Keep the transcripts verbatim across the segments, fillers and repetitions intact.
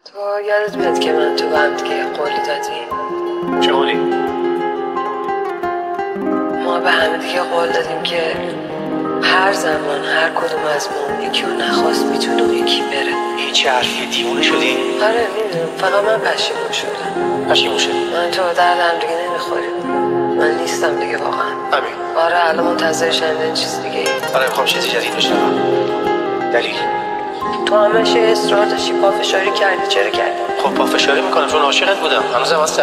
تو یادت میاد که من تو به هم دیگه قولی دادیم؟ چه قولی؟ ما به همه دیگه قول دادیم که هر زمان هر کدوم از ما یکی رو نخواست میتونه و یکی بره. این چه حرفیه؟ دیوونه شدی؟ آره میدونم، فقط من پشیمون شدم. پشیمون شدی؟ من تو درد هم دیگه نمیخوریم. من نیستم دیگه واقعا. همین. آره الان منتظر شنیدن چیز دیگه ای. آره میخوام چیزی جدید بشنوم. دلیل؟ تو همش اصرار داشتی، پافشاری کردی. چرا کردی؟ خب پافشاری میکنم چون عاشقت بودم. هنوزم هستم.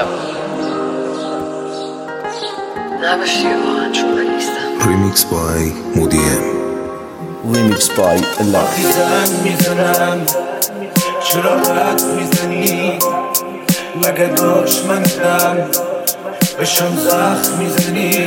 نباش دیگه واقعا چون من نیستم. Remix by Moody M. Remix by Allah. زن میزنم چرا رد میزنی مگه دشمنتم بشم زخم میزنی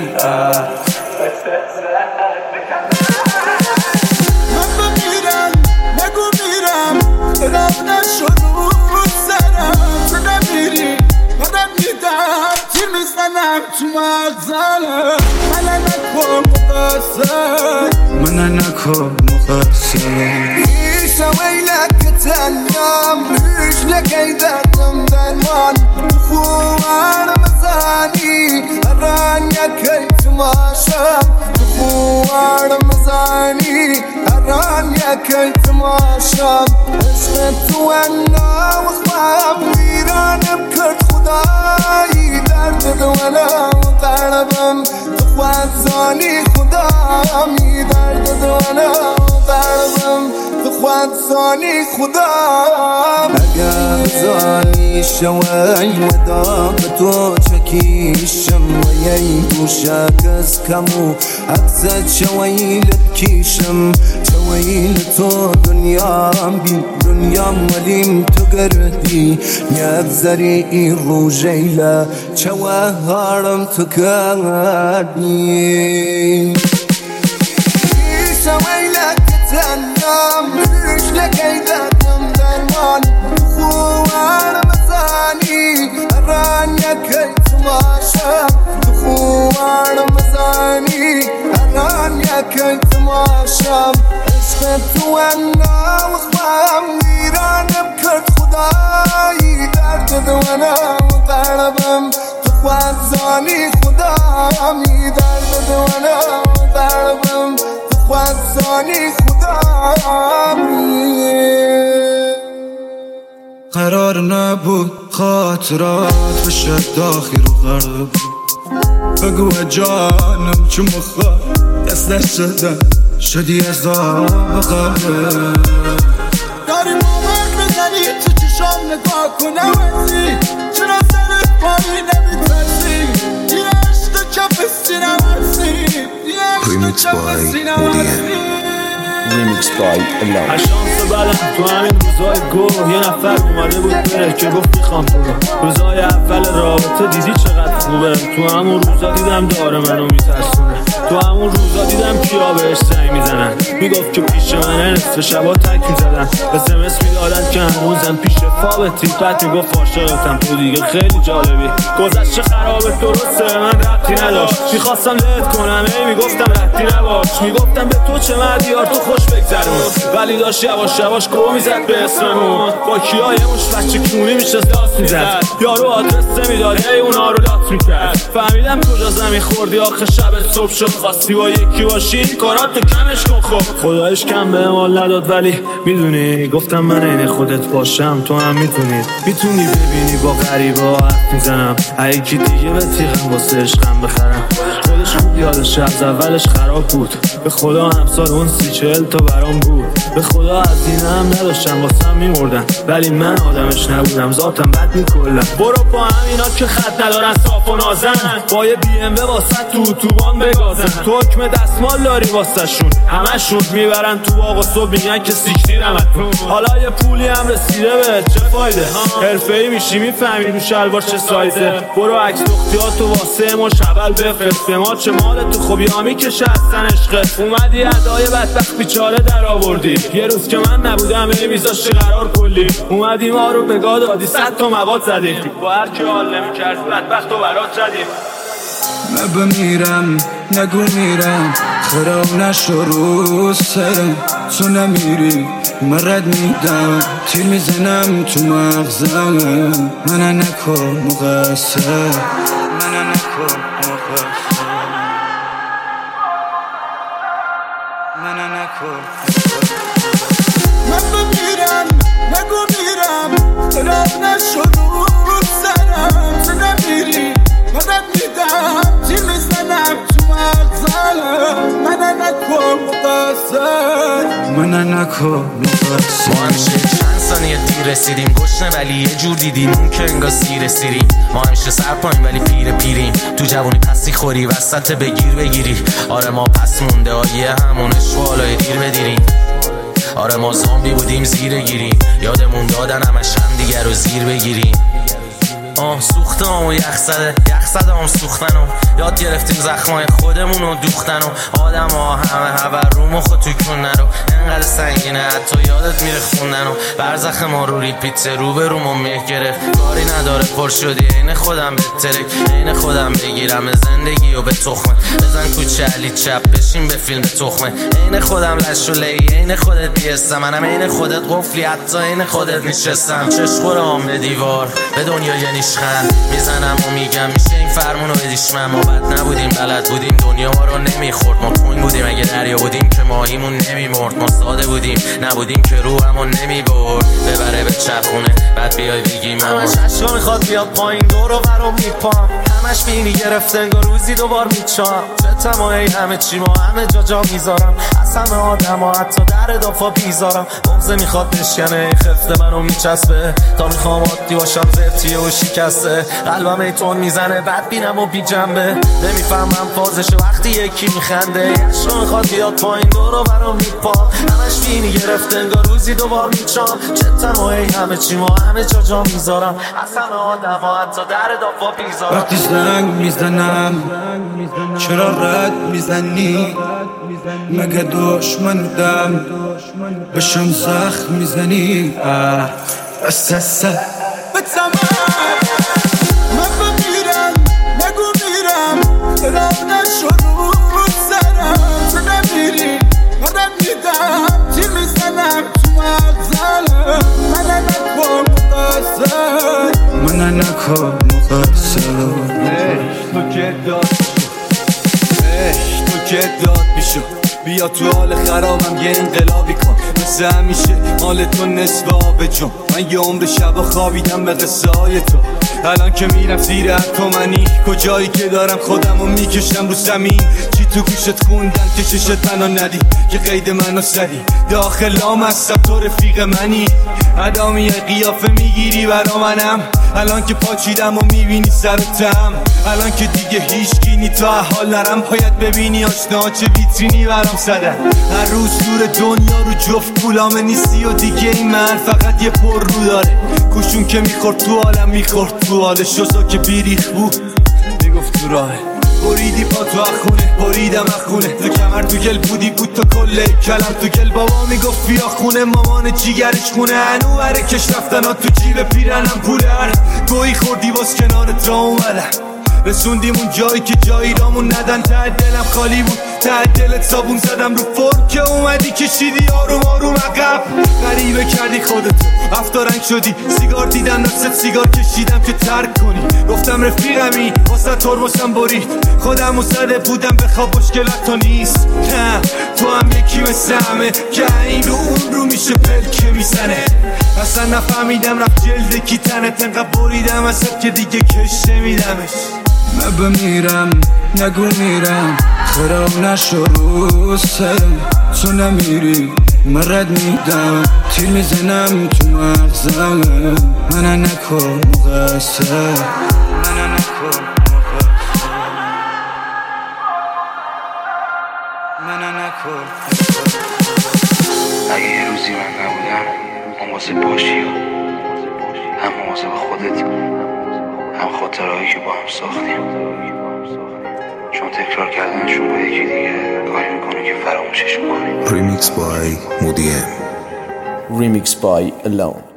من بمیرم نگو میرم دلم نشد رو سرم تو نمیری منم میدم تیر میزنم تو مغزنم من نکن مقصر من نکن مقصر ایش ویلک تنم ریش لکی دردم درمان خوار مزانی هران یکی تماشا خوار مزانی هران یکی تماشا عشق تو انا وخواب ویرانم کرد خدایی درد دولا و قلبم تو خواد زانی خدامی درد دولا و قلبم تو خواد زانی خدام اگر زانی شوی ودا بتو چکیشم و یی گوشک از کمو اکزد شوی لبکیشم شوی لتو دنیام بی دنیام ولیم تو گردی نگذری ای رو جیلا چوه هارم تو کردی شوی لکتنم ریش لکی دردم درمان خوار مزانی هران یکی تماشا خوار مزانی هران یکی تماشا عشق تو انا وخوام ویرانم کرد خدایی درد دونا و قلبم تو خواد زانی خدامی درد دونا و قلبم تو خواد زانی خدامی قرار نبود خاطرات بشه داخل و غرب بگو جانم چون مخواه دست شدن شدی از آب قبر داری مومن بزنی تو چشام نگاه کنم ازی چرا سرت پایی نمی ترسی یه عشق کف سینم هستی یه عشق کف سینم هستی Remix by Allah. هر شانس بدم تو همین روزای گوه یه نفر اومده بود بره که گفت میخوام تو رو روزای اول رابطه دیدی چقدر خوبه تو همون روزا دیدم داره منو میترسونه تو همون روزا دیدم کیا بهش زنگ میزنن میگفت که پیش منه نصف شبا تک میزدن اس ام اس میدادن که هنوزم پیش فابتی بعد میگفت عاشقتم تو دیگه خیلی جالبی گذشته خرابه درسته من ربطی نداشت میخواستم لت کنم ای میگفتم ربطی نباش میگفتم به تو چه مدیار تو خوش بگذرون ولی داشت یواش یواش گو میزد به اسممون با کیای مش بچه کونی میشه داست میزد یارو آدرس نمیداد هی اونا رو لات میکرد فهمیدم کجا زمین خوردی آخه شب صبح شد خواستی با یکی باشی این کاراتو کمش کن خب خدایش کم به مال نداد ولی میدونی گفتم من عین خودت باشم تو هم میتونی میتونی ببینی با غریبا حرف میزنم یکی دیگه به تیغم واسه عشقم بخرم خودش خوب یادش از اولش خراب بود به خدا همسال اون سی چهل تا برام بود به خدا از این هم نداشتم واسم میمردن ولی من آدمش نبودم ذاتم بد میکلم برو با همینا که خط ندارن صاف و نازن با یه بی ام و واسه تو اتوبان بگازن تو حکم دستمال داری واسه شون همشون میبرن تو باغ و صبح میگن که سیکتیرم حالا یه پولی هم رسیده به چه فایده حرفه‌ای میشی میفهمی رو شلوار چه سایزه برو عکس دختیاتو واسه ما شبل بفرست به ما چه مال تو خوبی آمی که شستن عشقت اومدی ادای بدبخت بیچاره در آوردی یه روز که من نبودم ای میذاشتی قرار کلی اومدی ما رو به گاه دادی صد تا مواد زدی با هر کی حال نمی‌کرد بدبخت و برات زدی من بمیرم نگو میرم خراب نشو رو سرم تو نمیری من رد میدم تیر میزنم تو مغزم من نکن مقصر من نکن مقصر من نکن من بمیرم نگو میرم خراب نشو رو سرم تو نمیری من رد میدم تیر میزنم تو مغزم من نکن مقصر من نکن مقصر ما همیشه چند ثانیه دیر رسیدیم گشنه ولی یه جور دیدیم اون که انگار سیر سیریم ما همیشه سر پایین ولی پیر پیریم تو جوانی پسی خوری وسط بگیر بگیری آره ما پس مونده آیه همون اشوالای دیر بدیریم آره ما زامبی بودیم زیر گیریم یادمون دادن همش هم دیگر رو زیر بگیریم آه سوخته هم و یخ زده یخ زده هم سوختن و یاد گرفتیم زخمای خودمون رو دوختن و آدم ها همه هبر رو مخ و توی کنن رو انقدر سنگینه حتی یادت میره خوندن و برزخ ما رو ریپیت رو به رومو میه گرفت کاری نداره پر شدی این خودم بهترک این خودم بگیرم زندگی و به تخمه بزن کوچه علی چپ بشین به فیلم تخمه این خودم لشوله این خودت بیستم منم این خودت قفلی حتی این خودت نشستم چشخورم به دیوار به دنیا یعنی خند میزنم و میگم میشه این فرمونو بدیش من ما بد نبودیم بلد بودیم دنیا ما رو نمیخورد ما پوین بودیم اگه دریا بودیم که ماهیمون نمیمرد ما ساده بودیم نبودیم که روحمون نمیبرد ببره به چپونه بعد بیای بگیم همش عشقا میخواد بیاد پایین دور و برو میپام همش بینی گرفته انگار روزی دوبار میچام چه تمایی همه چی ما همه جا جا میذارم از همه آدم ها حتی در دافا بیزارم بغزه میخواد بشکنه خفته منو میچسبه تا میخوام عادی باشم زفتیه و شکسته قلبم ایتون میزنه بعد بینم و بی جنبه نمیفهمم فازش وقتی یکی میخنده عشقا میخواد بیاد پایین دور و برو میپام همش بینی گرفته انگار روزی دوبار میچام چه تمایی همه چی ما همه جا جا میذارم از همه آدم ها حتی در دافا بیزارم وقتی زنگ میزنم چرا رد میزنی مگه دشمنم بشم زخم میزنی بس بس من بمیرم نگو میرم خراب نشو رو سرم تو نمیری من رد میدم تیر میزنم تو مغزم من نکن مقصر من نکن مقصر تو که داد تو که داد میشو بیا تو حال خرابم یه انقلابی کن مثل همیشه مال تو نصف آب جون من یه عمر شب خوابیدم به قصه های تو الان که میرم زیر اتمنی کجایی که دارم خودمو میکشم رو زمین چی تو گوشت خوندن که ششت منو ندی که قید منو زدی داخل لام هستم تو رفیق منی ادامی قیافه میگیری برا منم الان که پاچیدم و میبینی سر تم الان که دیگه هیچ گینی تا حال نرم باید ببینی آشنا چه ویترینی برام زدن هر روز دور دنیا رو جفت پولامه نیستی و دیگه این من فقط یه پر رو داره کشون که میخورد تو عالم میخورد تو حال شوزا که بیریخ بود میگفت تو راه بریدی پا تو اخونه بریدم اخونه تو کمر تو گل بودی بود تا کله کلم تو گل بابا میگفت بیا خونه مامان جیگرش خونه هنو بره کش رفتن ها تو جیب پیرنم پولن گویی خوردی باز کنارت را اومدم رسوندیم اون جایی که جایی رامون ندن ته دلم خالی بود ته دلت صابون زدم رو فرم که اومدی کشیدی آروم آروم عقب غریبه کردی خودتو هفتا رنگ شدی سیگار دیدم نفست سیگار کشیدم که ترک کنی گفتم رفیقمی واسه ترمسم برید خودم و زده بودم بخواب مشکلت تو نیست نه تو هم یکی مثل همه که این رو اون رو میشه پلکه میزنه اصلا نفهمیدم رفت جلد کی تنت انقدر بریدم ازت که دیگه کش نمیدمش من بمیرم نگو میرم خراب نشو رو سرم تو نمیری من رد میدم تیر میزنم تو مغزم من نکن مقصر من نکن مقصر من نکن اگه یه روزی من نبودم اون واسه باشی هم واسه با خودت هم خاطرهایی که با هم ساختیم چون تکرار کردنشون با یکی دیگه کاری میکنه که فراموشش کنی. Remix by Moody M. Remix by Alone.